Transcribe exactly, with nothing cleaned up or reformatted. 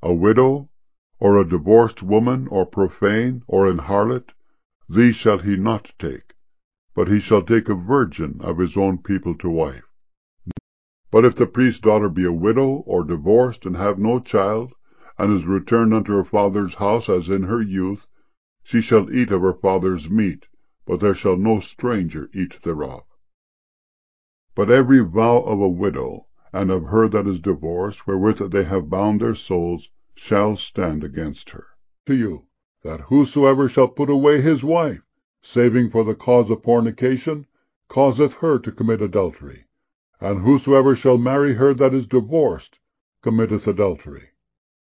a widow, or a divorced woman, or profane, or an harlot, these shall he not take, but he shall take a virgin of his own people to wife. But if the priest's daughter be a widow, or divorced, and have no child, and is returned unto her father's house as in her youth, she shall eat of her father's meat, but there shall no stranger eat thereof. But every vow of a widow, and of her that is divorced, wherewith they have bound their souls, shall stand against her. To you, that whosoever shall put away his wife, saving for the cause of fornication, causeth her to commit adultery. And whosoever shall marry her that is divorced, committeth adultery.